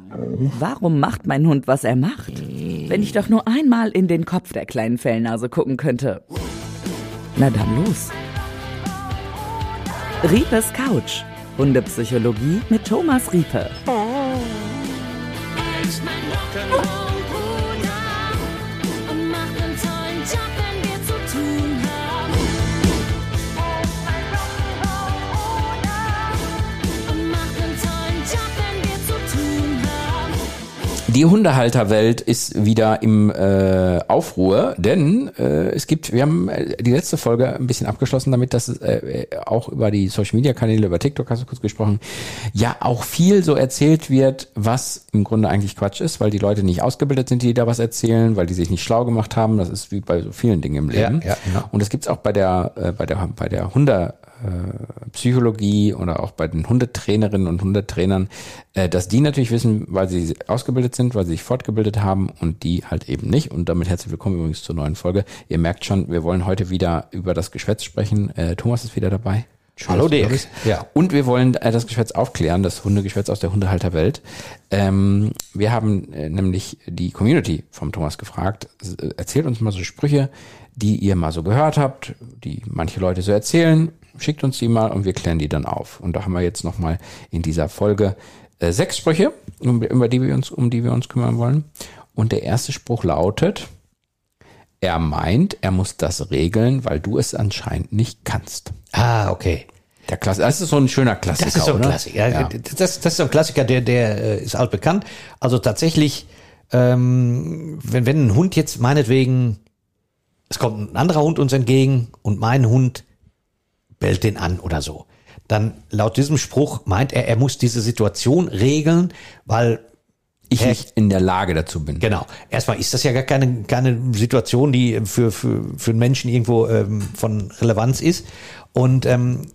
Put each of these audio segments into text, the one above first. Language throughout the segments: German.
Warum macht mein Hund, was er macht? Wenn ich doch nur einmal in den Kopf der kleinen Fellnase gucken könnte. Na dann los. Riepes Couch. Hundepsychologie mit Thomas Riepe. Die Hundehalterwelt ist wieder im Aufruhr, denn wir haben die letzte Folge ein bisschen abgeschlossen damit, dass auch über die Social-Media-Kanäle, über TikTok hast du kurz gesprochen, ja auch viel so erzählt wird, was im Grunde eigentlich Quatsch ist, weil die Leute nicht ausgebildet sind, die da was erzählen, weil die sich nicht schlau gemacht haben. Das ist wie bei so vielen Dingen im Leben. Ja. Und das gibt's auch bei der Psychologie oder auch bei den Hundetrainerinnen und Hundetrainern, dass die natürlich wissen, weil sie ausgebildet sind, weil sie sich fortgebildet haben und die halt eben nicht. Und damit herzlich willkommen übrigens zur neuen Folge. Ihr merkt schon, wir wollen heute wieder über das Geschwätz sprechen. Thomas ist wieder dabei. Schön, hallo Dirk. Ja. Und wir wollen das Geschwätz aufklären, das Hundegeschwätz aus der Hundehalterwelt. Wir haben nämlich die Community vom Thomas gefragt, erzählt uns mal so Sprüche, die ihr mal so gehört habt, die manche Leute so erzählen. Schickt uns die mal und wir klären die dann auf. Und da haben wir jetzt nochmal in dieser Folge 6 Sprüche, um die wir uns kümmern wollen. Und der erste Spruch lautet: Er meint, er muss das regeln, weil du es anscheinend nicht kannst. Ah, okay. Das ist so ein schöner Klassiker, Das ist so ein Klassiker. Ja. Das ist so ein Klassiker, der ist altbekannt. Also tatsächlich, wenn ein Hund jetzt meinetwegen, es kommt ein anderer Hund uns entgegen und mein Hund bellt den an oder so, dann laut diesem Spruch meint er muss diese Situation regeln, weil ich nicht in der Lage dazu bin. Genau. Erstmal ist das ja gar keine Situation, die für einen Menschen irgendwo von Relevanz ist. Und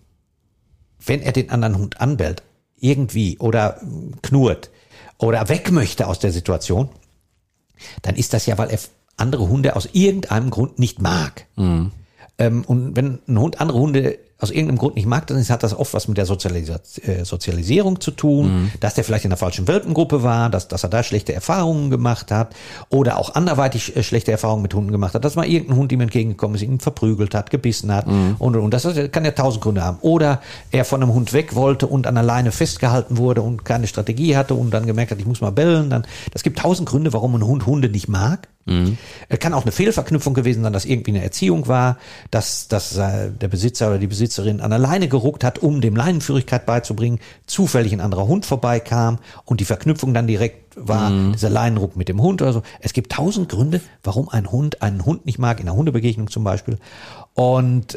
wenn er den anderen Hund anbellt, irgendwie oder knurrt oder weg möchte aus der Situation, dann ist das ja, weil er andere Hunde aus irgendeinem Grund nicht mag. Mhm. Und wenn ein Hund andere Hunde aus irgendeinem Grund nicht mag, dann hat das oft was mit der Sozialisierung zu tun, dass der vielleicht in der falschen Welpengruppe war, dass er da schlechte Erfahrungen gemacht hat oder auch anderweitig schlechte Erfahrungen mit Hunden gemacht hat, dass mal irgendein Hund ihm entgegengekommen ist, ihn verprügelt hat, gebissen hat und das kann ja 1000 Gründe haben. Oder er von einem Hund weg wollte und an der Leine festgehalten wurde und keine Strategie hatte und dann gemerkt hat, ich muss mal bellen. Das gibt 1000 Gründe, warum ein Hund Hunde nicht mag. Kann auch eine Fehlverknüpfung gewesen sein, dass irgendwie eine Erziehung war, dass der Besitzer oder die Besitzerin an der Leine geruckt hat, um dem Leinenführigkeit beizubringen, zufällig ein anderer Hund vorbeikam und die Verknüpfung dann direkt war, dieser Leinenruck mit dem Hund oder so. Es gibt 1000 Gründe, warum ein Hund einen Hund nicht mag, in einer Hundebegegnung zum Beispiel. Und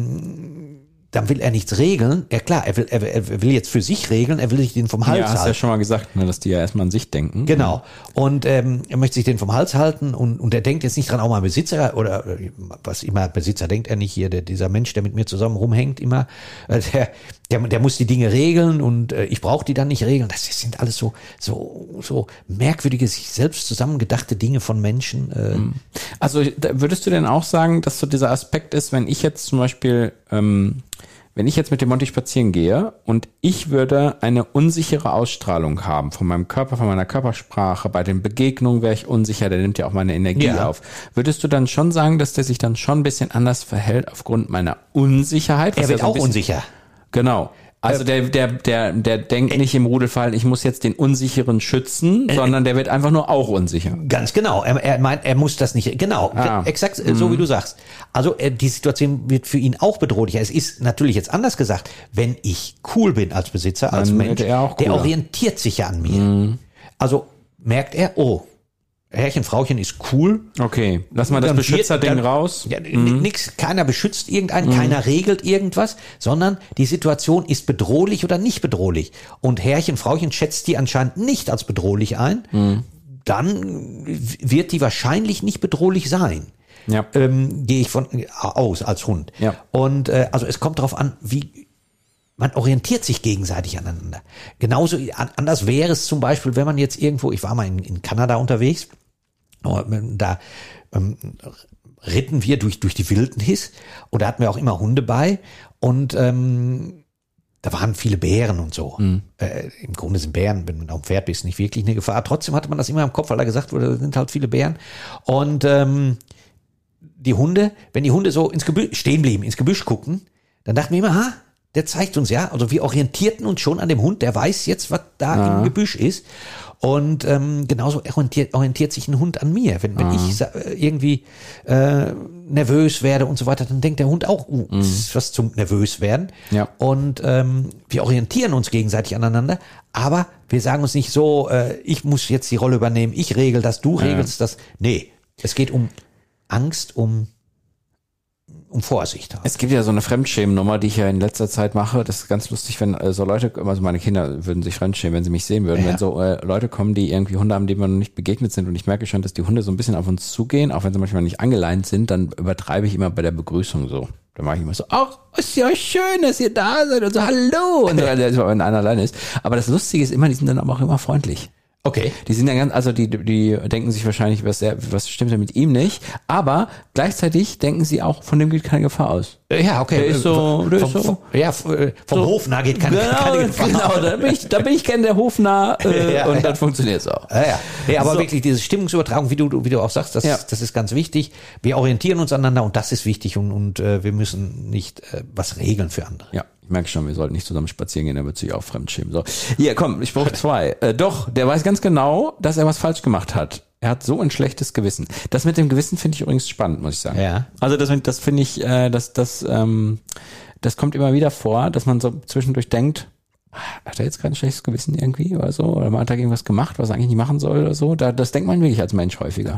dann will er nichts regeln. Ja klar, er will jetzt für sich regeln, er will sich den vom Hals halten. Ja, hast ja schon mal gesagt, ne, dass die ja erstmal an sich denken. Genau. Und er möchte sich den vom Hals halten und er denkt jetzt nicht dran, auch mal Besitzer oder was immer Besitzer denkt er nicht hier, dieser Mensch, der mit mir zusammen rumhängt immer, der muss die Dinge regeln und ich brauche die dann nicht regeln. Das sind alles so merkwürdige, sich selbst zusammengedachte Dinge von Menschen. Also würdest du denn auch sagen, dass so dieser Aspekt ist, wenn ich jetzt zum Beispiel wenn ich jetzt mit dem Monty spazieren gehe und ich würde eine unsichere Ausstrahlung haben von meinem Körper, von meiner Körpersprache, bei den Begegnungen wäre ich unsicher, der nimmt ja auch meine Energie auf. Würdest du dann schon sagen, dass der sich dann schon ein bisschen anders verhält aufgrund meiner Unsicherheit? Er wird auch unsicher. Genau. Also der denkt nicht im Rudelfall, ich muss jetzt den Unsicheren schützen, sondern der wird einfach nur auch unsicher. Ganz genau. Er meint, er muss das nicht. Genau, exakt so wie du sagst. Also die Situation wird für ihn auch bedrohlicher. Es ist natürlich jetzt anders gesagt, wenn ich cool bin als Besitzer, als Mensch, der orientiert sich ja an mir. Also merkt er, oh, Herrchen, Frauchen ist cool. Okay, lass mal das Beschützerding raus. Ja, nix, keiner beschützt irgendeinen, keiner regelt irgendwas, sondern die Situation ist bedrohlich oder nicht bedrohlich. Und Herrchen, Frauchen schätzt die anscheinend nicht als bedrohlich ein. Dann wird die wahrscheinlich nicht bedrohlich sein. Ja. Gehe ich von aus als Hund. Ja. Und also es kommt darauf an, wie man orientiert sich gegenseitig aneinander. Genauso anders wäre es zum Beispiel, wenn man jetzt irgendwo, ich war mal in Kanada unterwegs, da ritten wir durch die Wildnis und da hatten wir auch immer Hunde bei und da waren viele Bären und so. Im Grunde sind Bären, wenn man auf dem Pferd bist, nicht wirklich eine Gefahr. Trotzdem hatte man das immer im Kopf, weil da gesagt wurde, da sind halt viele Bären. Und die Hunde, wenn die Hunde so ins Gebüsch stehen blieben, ins Gebüsch gucken, dann dachten wir immer, der zeigt uns ja, also wir orientierten uns schon an dem Hund, der weiß jetzt, was da im Gebüsch ist. Und genauso orientiert sich ein Hund an mir. Wenn ich irgendwie nervös werde und so weiter, dann denkt der Hund auch, das ist was zum nervös werden. Ja. Und wir orientieren uns gegenseitig aneinander, aber wir sagen uns nicht so, ich muss jetzt die Rolle übernehmen, ich regel das, du regelst das. Nee, es geht um Angst, um Vorsicht. Es gibt ja so eine Fremdschämen-Nummer, die ich ja in letzter Zeit mache. Das ist ganz lustig, wenn so Leute, also meine Kinder würden sich fremdschämen, wenn sie mich sehen würden. Ja. Wenn so Leute kommen, die irgendwie Hunde haben, denen wir noch nicht begegnet sind und ich merke schon, dass die Hunde so ein bisschen auf uns zugehen, auch wenn sie manchmal nicht angeleint sind, dann übertreibe ich immer bei der Begrüßung so. Dann mache ich immer so, ach, ist ja schön, dass ihr da seid und so, hallo. Und so, wenn einer alleine ist. Aber das Lustige ist immer, die sind dann aber auch immer freundlich. Okay. Die sind ja ganz, also die denken sich wahrscheinlich, was stimmt denn mit ihm nicht, aber gleichzeitig denken sie auch, von dem geht keine Gefahr aus. Ja, okay. Der ist so. Vom Hofnarr geht keine Gefahr aus. Genau, da bin ich gern der Hofnarr und dann funktioniert es auch. Ja, aber wirklich diese Stimmungsübertragung, wie du auch sagst, das ist ganz wichtig. Wir orientieren uns aneinander und das ist wichtig und wir müssen nicht was regeln für andere. Ja. Ich merke schon, wir sollten nicht zusammen spazieren gehen, der wird sich auch fremdschämen. So. Hier, komm, Spruch 2. Doch, der weiß ganz genau, dass er was falsch gemacht hat. Er hat so ein schlechtes Gewissen. Das mit dem Gewissen finde ich übrigens spannend, muss ich sagen. Ja. Also das finde ich, das kommt immer wieder vor, dass man so zwischendurch denkt, hat er jetzt gerade ein schlechtes Gewissen irgendwie oder so? Oder hat er irgendwas gemacht, was er eigentlich nicht machen soll oder so? Das denkt man wirklich als Mensch häufiger.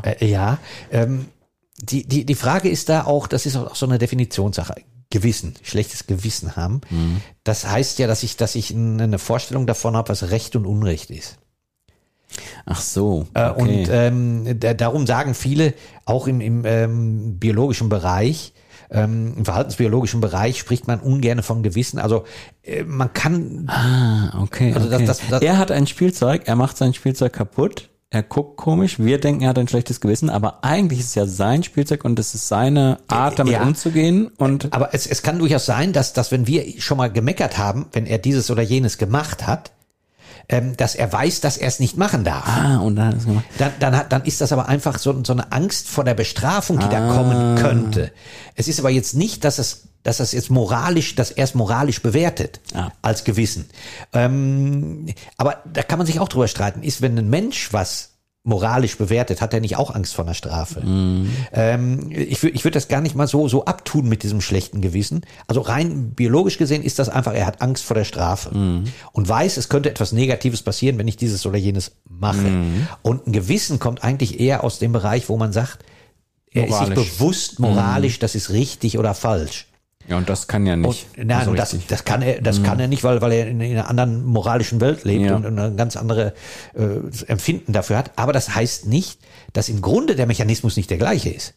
Die Frage ist da auch, das ist auch so eine Definitionssache. Gewissen, schlechtes Gewissen haben. Das heißt ja, dass ich eine Vorstellung davon habe, was Recht und Unrecht ist. Ach so. Okay. Und darum sagen viele, auch im biologischen Bereich, im verhaltensbiologischen Bereich spricht man ungern von Gewissen. Also man kann. Okay. Also okay. Das, er hat ein Spielzeug, er macht sein Spielzeug kaputt. Er guckt komisch, wir denken, er hat ein schlechtes Gewissen, aber eigentlich ist es ja sein Spielzeug und es ist seine Art, damit umzugehen. Aber es kann durchaus sein, dass wenn wir schon mal gemeckert haben, wenn er dieses oder jenes gemacht hat, dass er weiß, dass er es nicht machen darf. Und dann hat er es gemacht. Dann ist das aber einfach so eine Angst vor der Bestrafung, die da kommen könnte. Es ist aber jetzt nicht, dass er es moralisch bewertet als Gewissen. Aber da kann man sich auch drüber streiten. Ist, wenn ein Mensch was moralisch bewertet, hat er nicht auch Angst vor einer Strafe? Ich würde das gar nicht mal so abtun mit diesem schlechten Gewissen. Also rein biologisch gesehen ist das einfach, er hat Angst vor der Strafe und weiß, es könnte etwas Negatives passieren, wenn ich dieses oder jenes mache. Und ein Gewissen kommt eigentlich eher aus dem Bereich, wo man sagt, er ist sich bewusst moralisch, das ist richtig oder falsch. Ja, und das kann ja nicht. Das kann er nicht, weil er in einer anderen moralischen Welt lebt und ein ganz andere Empfinden dafür hat. Aber das heißt nicht, dass im Grunde der Mechanismus nicht der gleiche ist.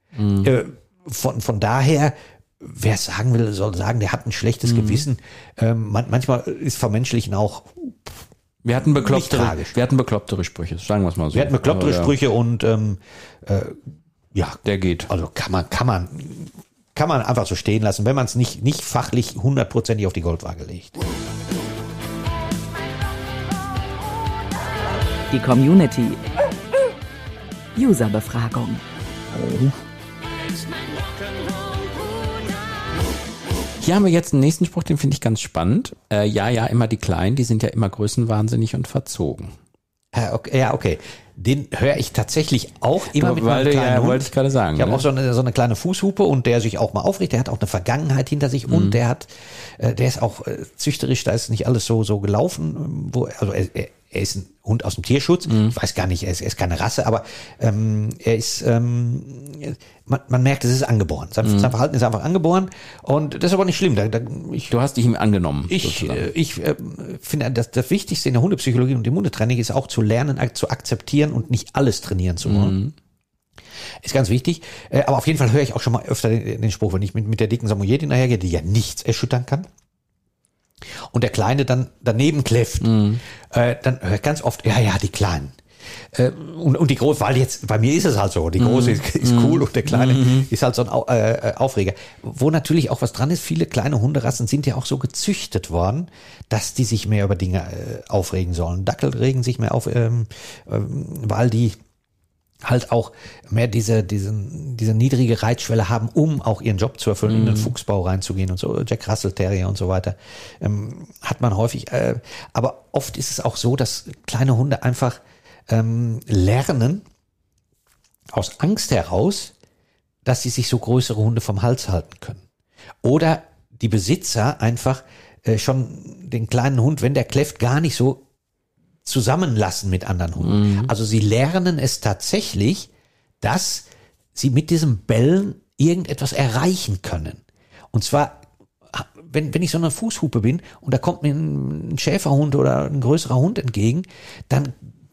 Von daher, wer es sagen will, soll sagen, der hat ein schlechtes Gewissen. Manchmal ist Vermenschlichen auch. Wir hatten beklopptere Sprüche, sagen wir es mal so. Wir hatten beklopptere Sprüche und der geht. Also kann man einfach so stehen lassen, wenn man es nicht fachlich 100%ig auf die Goldwaage legt. Die Community. Userbefragung. Hier haben wir jetzt einen nächsten Spruch, den finde ich ganz spannend. Immer die Kleinen, die sind ja immer größenwahnsinnig und verzogen. Okay. Den höre ich tatsächlich auch immer mit meinem kleinen Hund. Wollte ich gerade sagen. Ich habe auch so eine kleine Fußhupe und der sich auch mal aufrichtet. Der hat auch eine Vergangenheit hinter sich und der ist auch züchterisch. Da ist nicht alles so gelaufen. Er ist ein Hund aus dem Tierschutz. Ich weiß gar nicht, er ist keine Rasse, aber er ist, man merkt, es ist angeboren. Sein Verhalten ist einfach angeboren und das ist aber nicht schlimm. Du hast dich ihm angenommen. Ich finde, das Wichtigste in der Hundepsychologie und im Hundetraining ist auch zu lernen, zu akzeptieren und nicht alles trainieren zu wollen. Ist ganz wichtig. Aber auf jeden Fall höre ich auch schon mal öfter den Spruch, wenn ich mit der dicken Samoyedin dahergehe, die ja nichts erschüttern kann. Und der Kleine dann daneben kläfft, dann höre ich ganz oft, die Kleinen. Und die Große, weil jetzt, bei mir ist es halt so, die Große ist cool und der Kleine ist halt so ein Aufreger. Wo natürlich auch was dran ist, viele kleine Hunderassen sind ja auch so gezüchtet worden, dass die sich mehr über Dinge aufregen sollen. Dackel regen sich mehr auf, weil die halt auch mehr diese niedrige Reitschwelle haben, um auch ihren Job zu erfüllen, in den Fuchsbau reinzugehen und so, Jack Russell Terrier und so weiter, hat man häufig, aber oft ist es auch so, dass kleine Hunde einfach lernen, aus Angst heraus, dass sie sich so größere Hunde vom Hals halten können. Oder die Besitzer einfach schon den kleinen Hund, wenn der kläfft, gar nicht so zusammenlassen mit anderen Hunden. Also sie lernen es tatsächlich, dass sie mit diesem Bellen irgendetwas erreichen können. Und zwar, wenn ich so eine Fußhupe bin und da kommt mir ein Schäferhund oder ein größerer Hund entgegen, dann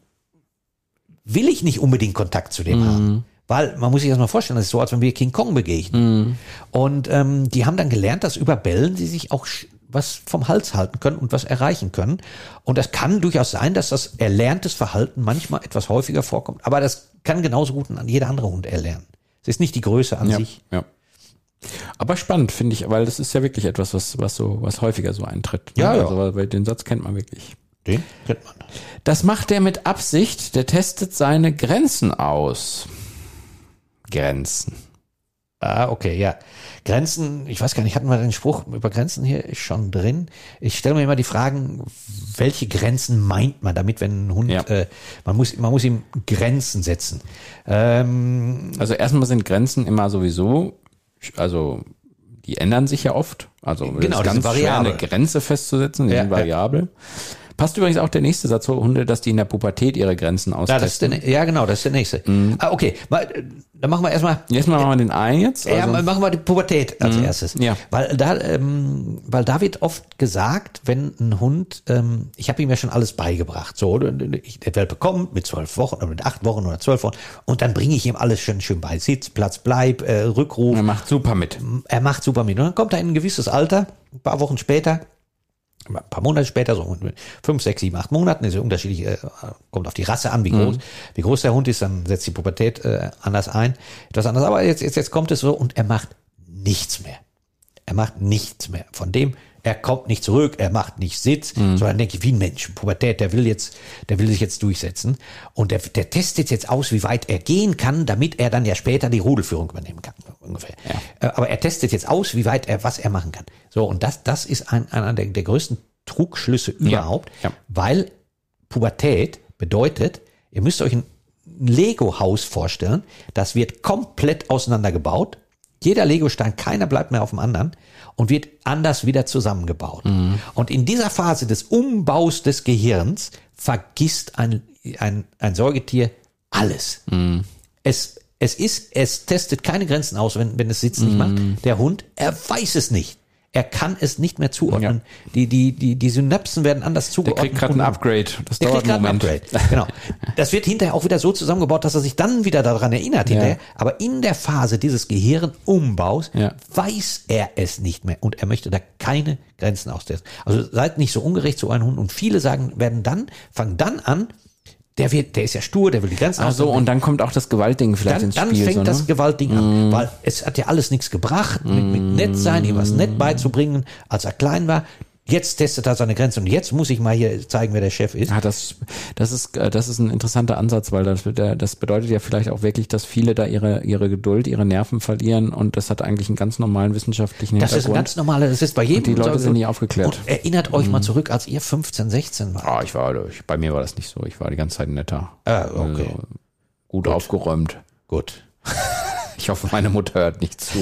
will ich nicht unbedingt Kontakt zu dem haben. Weil man muss sich das mal vorstellen, das ist so, als wenn wir King Kong begegnen. Und die haben dann gelernt, dass über Bellen sie sich auch was vom Hals halten können und was erreichen können. Und das kann durchaus sein, dass das erlerntes Verhalten manchmal etwas häufiger vorkommt. Aber das kann genauso gut jeder andere Hund erlernen. Es ist nicht die Größe an sich. Ja. Aber spannend, finde ich, weil das ist ja wirklich etwas, was häufiger so eintritt. Ja. Also, weil den Satz kennt man wirklich. Den kennt man. Das macht er mit Absicht, der testet seine Grenzen aus. Grenzen. Ah, okay, ja. Grenzen, ich weiß gar nicht, hatten wir den Spruch über Grenzen hier ist schon drin? Ich stelle mir immer die Fragen, welche Grenzen meint man damit, wenn ein Hund, man muss ihm Grenzen setzen. Also erstmal sind Grenzen immer sowieso, also die ändern sich ja oft. Also genau, das ist ganz schwer, eine Grenze festzusetzen, die sind variabel. Passt übrigens auch der nächste Satz für Hunde, dass die in der Pubertät ihre Grenzen austesten. Genau, das ist der nächste. Okay, dann machen wir erstmal. Erstmal machen wir den einen jetzt. Also. Ja, machen wir die Pubertät als erstes. Ja. Weil da wird oft gesagt, wenn ein Hund, ich habe ihm ja schon alles beigebracht. So, der Welpe kommt mit 12 Wochen oder mit 8 Wochen oder 12 Wochen und dann bringe ich ihm alles schön bei. Sitz, Platz, Bleib, Rückruf. Er macht super mit. Und dann kommt er in ein gewisses Alter, ein paar Wochen später, ein paar Monate später, so 5, 6, 7, 8 Monaten, ist ja unterschiedlich, kommt auf die Rasse an, wie groß der Hund ist, dann setzt die Pubertät anders ein, etwas anders. Aber jetzt kommt es so und er macht nichts mehr. Er macht nichts mehr. Von dem, er kommt nicht zurück, er macht nicht Sitz, sondern denke ich, wie ein Mensch, Pubertät, der will sich jetzt durchsetzen. Und der testet jetzt aus, wie weit er gehen kann, damit er dann ja später die Rudelführung übernehmen kann, ungefähr. Ja. Aber er testet jetzt aus, wie weit was er machen kann. So, und das ist einer der größten Trugschlüsse überhaupt, weil Pubertät bedeutet, ihr müsst euch ein Lego-Haus vorstellen, das wird komplett auseinandergebaut. Jeder Legostein, keiner bleibt mehr auf dem anderen und wird anders wieder zusammengebaut. Und in dieser Phase des Umbaus des Gehirns vergisst ein Säugetier alles. Es testet keine Grenzen aus, wenn es Sitz nicht macht. Der Hund, er weiß es nicht. Er kann es nicht mehr zuordnen. Ja. Die Synapsen werden anders zugeordnet. Der kriegt gerade ein Upgrade. Das dauert einen Moment. Genau. Das wird hinterher auch wieder so zusammengebaut, dass er sich dann wieder daran erinnert hinterher. Aber in der Phase dieses Gehirnumbaus weiß er es nicht mehr. Und er möchte da keine Grenzen austesten. Also seid nicht so ungerecht zu einem Hund. Und viele fangen dann an, der ist ja stur, der will die Grenzen austesten. Und dann kommt auch das Gewaltding vielleicht ins Spiel. Dann fängt das Gewaltding an, weil es hat ja alles nichts gebracht, mit nett sein, ihm was nett beizubringen, als er klein war. Jetzt testet er seine Grenze und jetzt muss ich mal hier zeigen, wer der Chef ist. Ja, das ist ein interessanter Ansatz, weil das bedeutet ja vielleicht auch wirklich, dass viele da ihre Geduld, ihre Nerven verlieren und das hat eigentlich einen ganz normalen wissenschaftlichen Hintergrund. Das ist ein ganz normaler, das ist bei jedem. Und die Leute sind nicht aufgeklärt. Und erinnert euch mal zurück, als ihr 15, 16 wart. Bei mir war das nicht so. Ich war die ganze Zeit netter. Okay. Also, gut aufgeräumt. Gut. Ich hoffe, meine Mutter hört nicht zu.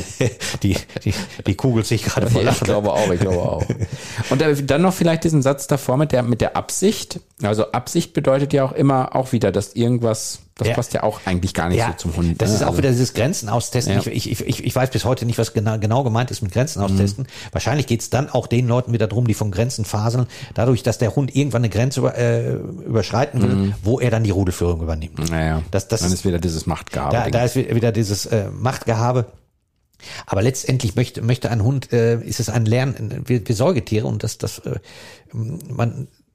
Die kugelt sich gerade vor Lachen. Ich glaube auch. Und dann noch vielleicht diesen Satz davor mit der Absicht. Also Absicht bedeutet ja auch immer auch wieder, dass irgendwas, das passt ja auch eigentlich gar nicht so zum Hund. Das ist auch wieder dieses Grenzen austesten. Ja. Ich weiß bis heute nicht, was genau gemeint ist mit Grenzen austesten. Wahrscheinlich geht's dann auch den Leuten wieder drum, die von Grenzen faseln, dadurch, dass der Hund irgendwann eine Grenze überschreiten will, wo er dann die Rudelführung übernimmt. Naja, dann ist wieder dieses Machtgehabe. Da ist wieder dieses Machtgehabe. Aber letztendlich möchte ein Hund, ist es ein Lernen, wir Säugetiere und man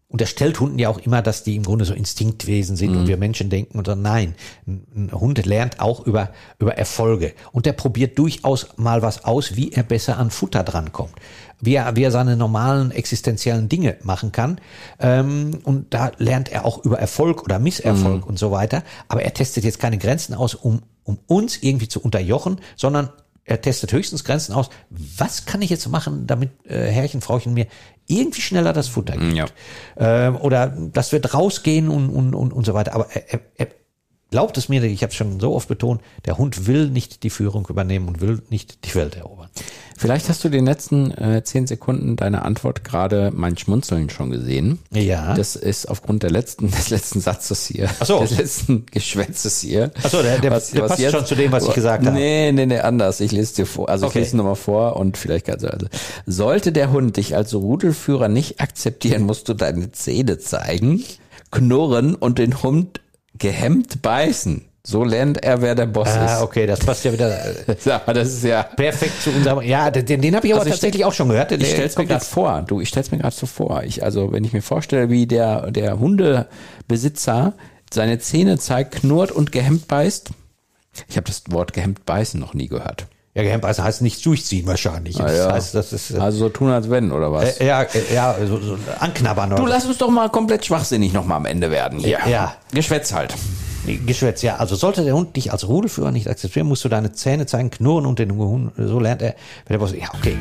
unterstellt Hunden ja auch immer, dass die im Grunde so Instinktwesen sind und wir Menschen denken oder nein. Ein Hund lernt auch über Erfolge und der probiert durchaus mal was aus, wie er besser an Futter drankommt. Wie er seine normalen existenziellen Dinge machen kann. Und da lernt er auch über Erfolg oder Misserfolg und so weiter. Aber er testet jetzt keine Grenzen aus, um uns irgendwie zu unterjochen, sondern er testet höchstens Grenzen aus. Was kann ich jetzt machen, damit Herrchen, Frauchen mir irgendwie schneller das Futter gibt? Ja. Oder dass wir rausgehen und so weiter. Aber er glaubt es mir, ich habe es schon so oft betont, der Hund will nicht die Führung übernehmen und will nicht die Welt erobern. Vielleicht hast du den letzten 10 Sekunden deiner Antwort gerade mein Schmunzeln schon gesehen. Ja. Das ist aufgrund des letzten Satzes hier. Ach so. Des letzten Geschwätzes hier. Ach so, der passt jetzt schon zu dem, was ich gesagt habe. Nee, anders. Ich lese dir vor. Also okay. Ich lese nochmal vor und vielleicht kannst du, also. Sollte der Hund dich als Rudelführer nicht akzeptieren, musst du deine Zähne zeigen, knurren und den Hund gehemmt beißen. So lernt er, wer der Boss ist. Okay, das passt ja wieder Das ist ja perfekt zu unserem. Ja, den habe ich aber tatsächlich auch schon gehört. Ich stell's mir gerade vor. Ich stell's mir gerade so vor. Also wenn ich mir vorstelle, wie der Hundebesitzer seine Zähne zeigt, knurrt und gehemmt beißt. Ich habe das Wort gehemmt beißen noch nie gehört. Ja, gehemmt beißen heißt nicht durchziehen wahrscheinlich. Das heißt, das ist also so tun als wenn, oder was? Ja, so anknabbern. Du lass uns doch mal komplett schwachsinnig noch mal am Ende werden. Ja. Geschwätz halt. Geschwätz, ja. Also sollte der Hund dich als Rudelführer nicht akzeptieren, musst du deine Zähne zeigen, knurren und den Hund, so lernt er, wenn der Boss, ja, okay.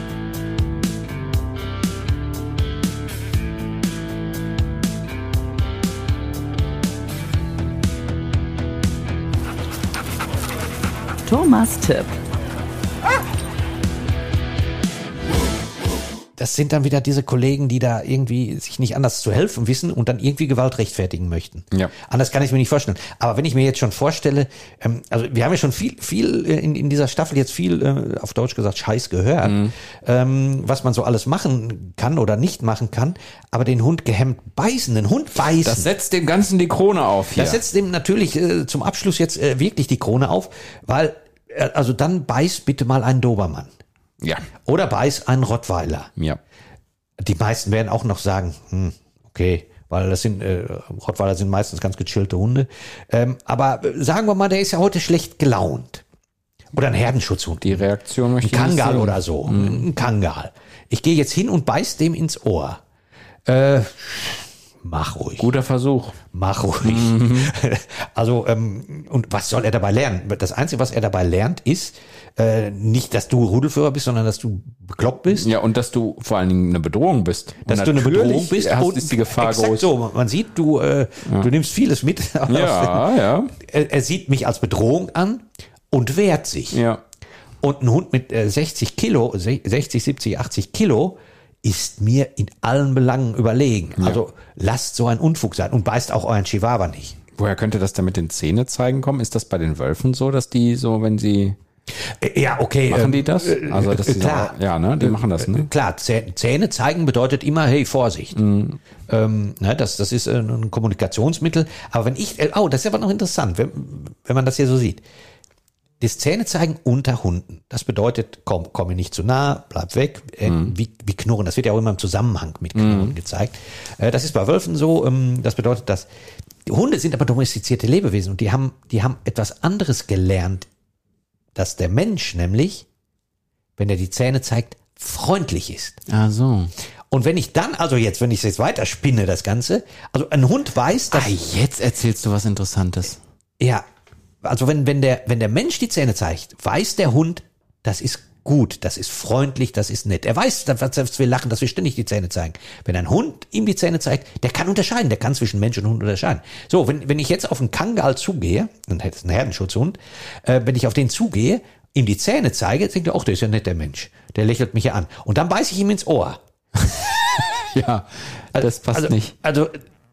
Thomas Tipp. Das sind dann wieder diese Kollegen, die da irgendwie sich nicht anders zu helfen wissen und dann irgendwie Gewalt rechtfertigen möchten. Ja. Anders kann ich mir nicht vorstellen. Aber wenn ich mir jetzt schon vorstelle, also wir haben ja schon viel in dieser Staffel jetzt viel, auf Deutsch gesagt, Scheiß gehört, was man so alles machen kann oder nicht machen kann. Aber den Hund gehemmt beißen, den Hund beißen. Das setzt dem Ganzen die Krone auf hier. Das setzt dem natürlich zum Abschluss jetzt wirklich die Krone auf, weil, also dann beiß bitte mal einen Dobermann. Ja. Oder beiß einen Rottweiler. Ja. Die meisten werden auch noch sagen, okay, weil das sind Rottweiler sind meistens ganz gechillte Hunde. Aber sagen wir mal, der ist ja heute schlecht gelaunt. Oder ein Herdenschutzhund. Die Reaktion möchte ich ein nicht Kangal sehen. oder so. Ein Kangal. Ich gehe jetzt hin und beiß dem ins Ohr. Mach ruhig. Guter Versuch. Mach ruhig. Also, und was soll er dabei lernen? Das Einzige, was er dabei lernt, ist nicht, dass du Rudelführer bist, sondern dass du bekloppt bist. Ja, und dass du vor allen Dingen eine Bedrohung bist. Dass du eine Bedrohung bist. Und ist die Gefahr exakt groß. so. Man sieht, du nimmst vieles mit. Ja. Er sieht mich als Bedrohung an und wehrt sich. Ja. Und ein Hund mit 60 Kilo, 60, 70, 80 Kilo ist mir in allen Belangen überlegen. Ja. Also lasst so ein Unfug sein und beißt auch euren Chihuahua nicht. Woher könnte das denn mit den Zähne zeigen kommen? Ist das bei den Wölfen so, dass die so, wenn sie... Ja, okay. Machen die das? Also, dass die klar. So, ja, ne? Die machen das, ne? Klar, Zähne zeigen bedeutet immer, hey, Vorsicht. Das ist ein Kommunikationsmittel. Aber wenn ich, das ist aber noch interessant, wenn man das hier so sieht. Das Zähne zeigen unter Hunden. Das bedeutet, komm mir nicht zu nah, bleib weg, wie Knurren. Das wird ja auch immer im Zusammenhang mit Knurren gezeigt. Das ist bei Wölfen so. Das bedeutet, dass Hunde sind aber domestizierte Lebewesen und die haben etwas anderes gelernt, dass der Mensch nämlich, wenn er die Zähne zeigt, freundlich ist. Ah, so. Und wenn ich dann, wenn ich es jetzt weiter spinne, das Ganze, also ein Hund weiß, dass... Jetzt erzählst du was Interessantes. Ja, also wenn der Mensch die Zähne zeigt, weiß der Hund, das ist gut, das ist freundlich, das ist nett. Er weiß, dass wir lachen, dass wir ständig die Zähne zeigen. Wenn ein Hund ihm die Zähne zeigt, der kann unterscheiden, der kann zwischen Mensch und Hund unterscheiden. So, wenn ich jetzt auf einen Kangal zugehe, dann hätte es einen Herdenschutzhund, wenn ich auf den zugehe, ihm die Zähne zeige, denkt er, ach, der ist ja nett, der Mensch. Der lächelt mich ja an. Und dann beiße ich ihm ins Ohr. Ja, das passt nicht. Also,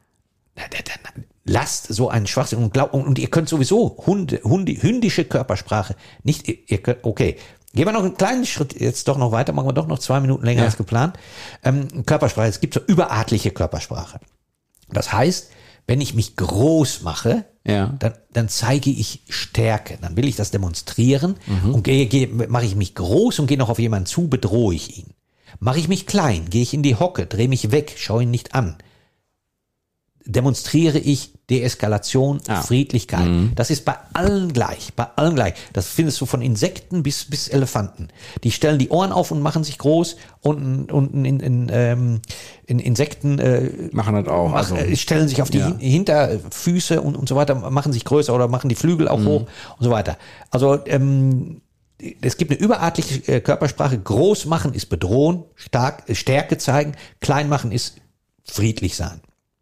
lasst so einen Schwachsinn und ihr könnt sowieso hündische Körpersprache nicht, ihr könnt, okay. Gehen wir noch einen kleinen Schritt jetzt doch noch weiter, machen wir doch noch 2 Minuten länger als geplant. Körpersprache, es gibt so überartliche Körpersprache. Das heißt, wenn ich mich groß mache, dann zeige ich Stärke. Dann will ich das demonstrieren und mache ich mich groß und gehe noch auf jemanden zu, bedrohe ich ihn. Mache ich mich klein, gehe ich in die Hocke, drehe mich weg, schaue ihn nicht an. demonstriere ich Deeskalation, Friedlichkeit. Das ist bei allen gleich, Das findest du von Insekten bis Elefanten. Die stellen die Ohren auf und machen sich groß und in Insekten machen das auch. stellen sich auf die Hinterfüße und so weiter, machen sich größer oder machen die Flügel auch hoch und so weiter. Also es gibt eine überartliche Körpersprache. Groß machen ist bedrohen, Stärke zeigen, klein machen ist friedlich sein.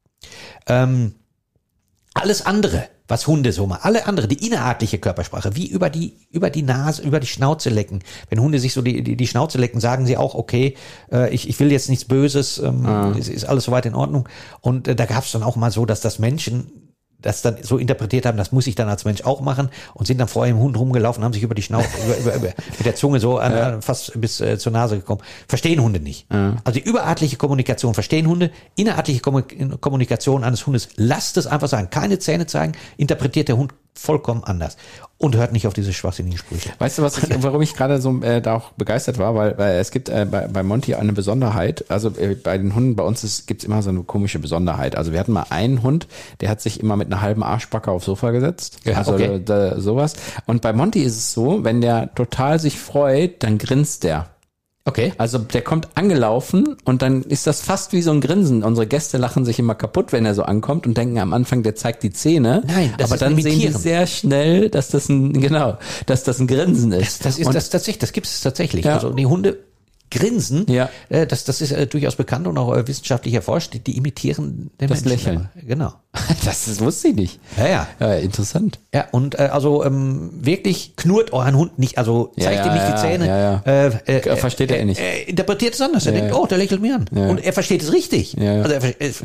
Alles andere, was Hunde so machen, alle andere, die innerartliche Körpersprache, wie über die Nase, über die Schnauze lecken. Wenn Hunde sich so die Schnauze lecken, sagen sie auch, okay, ich will jetzt nichts Böses, es ist alles soweit in Ordnung. Und da gab es dann auch mal so, dass das Menschen das dann so interpretiert haben, das muss ich dann als Mensch auch machen und sind dann vor dem Hund rumgelaufen, haben sich über die Schnauze, mit der Zunge so fast bis zur Nase gekommen. Verstehen Hunde nicht. Also die überartliche Kommunikation verstehen Hunde, innerartliche Kommunikation eines Hundes, lasst es einfach sein. Keine Zähne zeigen, interpretiert der Hund vollkommen anders und hört nicht auf diese schwachsinnigen Sprüche. Weißt du, warum ich gerade so da auch begeistert war? Weil es gibt bei Monty eine Besonderheit. Also bei den Hunden bei uns gibt's immer so eine komische Besonderheit. Also wir hatten mal einen Hund, der hat sich immer mit einer halben Arschbacke aufs Sofa gesetzt. Ja, also okay. Sowas. Und bei Monty ist es so, wenn der total sich freut, dann grinst der. Okay. Also der kommt angelaufen und dann ist das fast wie so ein Grinsen. Unsere Gäste lachen sich immer kaputt, wenn er so ankommt und denken am Anfang, der zeigt die Zähne. Nein, das aber ist dann sehen die Imitieren. sehr schnell, dass das ein Grinsen ist. Das gibt es tatsächlich. Ja. Also die Hunde grinsen, Ja. Das ist durchaus bekannt und auch wissenschaftlich erforscht, die imitieren den Das Menschen. Lächeln. Genau. Das wusste ich nicht. Ja. Interessant. Ja, und wirklich knurrt euren Hund nicht, also zeigt ihm nicht die Zähne. Versteht er nicht. Er interpretiert es anders. Er denkt, oh, der lächelt mir an. Ja. Und er versteht es richtig. Ja. Also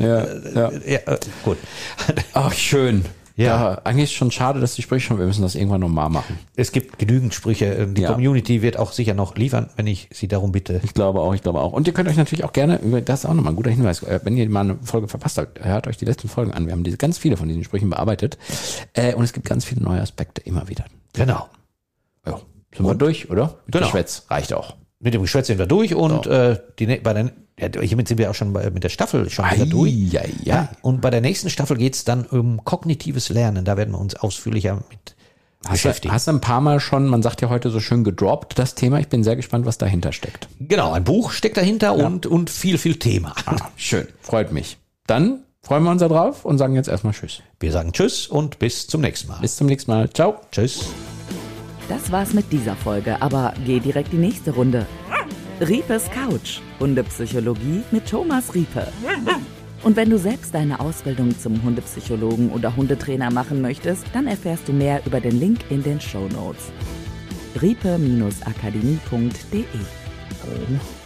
gut. Ach, schön. Ja. Eigentlich ist schon schade, dass die Sprüche schon, wir müssen das irgendwann nochmal machen. Es gibt genügend Sprüche. Die Community wird auch sicher noch liefern, wenn ich sie darum bitte. Ich glaube auch. Und ihr könnt euch natürlich auch gerne, das ist auch nochmal ein guter Hinweis, wenn ihr mal eine Folge verpasst habt, hört euch die letzten Folgen an. Wir haben ganz viele von diesen Sprüchen bearbeitet. Und es gibt ganz viele neue Aspekte immer wieder. Genau. Ja, sind wir durch, oder? Mit Genau. Geschwätz. Reicht auch. Mit dem Geschwätz sind wir durch und hiermit sind wir auch schon mit der Staffel schon wieder durch. Ja. Und bei der nächsten Staffel geht's dann um kognitives Lernen. Da werden wir uns ausführlicher mit beschäftigen. Hast du ein paar Mal schon, man sagt ja heute so schön gedroppt, das Thema. Ich bin sehr gespannt, was dahinter steckt. Genau, ein Buch steckt dahinter und viel Thema. Schön, freut mich. Dann freuen wir uns da drauf und sagen jetzt erstmal Tschüss. Wir sagen Tschüss und bis zum nächsten Mal. Bis zum nächsten Mal. Ciao. Tschüss. Das war's mit dieser Folge, aber geh direkt die nächste Runde. Riepes Couch, Hundepsychologie mit Thomas Riepe. Und wenn du selbst deine Ausbildung zum Hundepsychologen oder Hundetrainer machen möchtest, dann erfährst du mehr über den Link in den Shownotes. riepe-akademie.de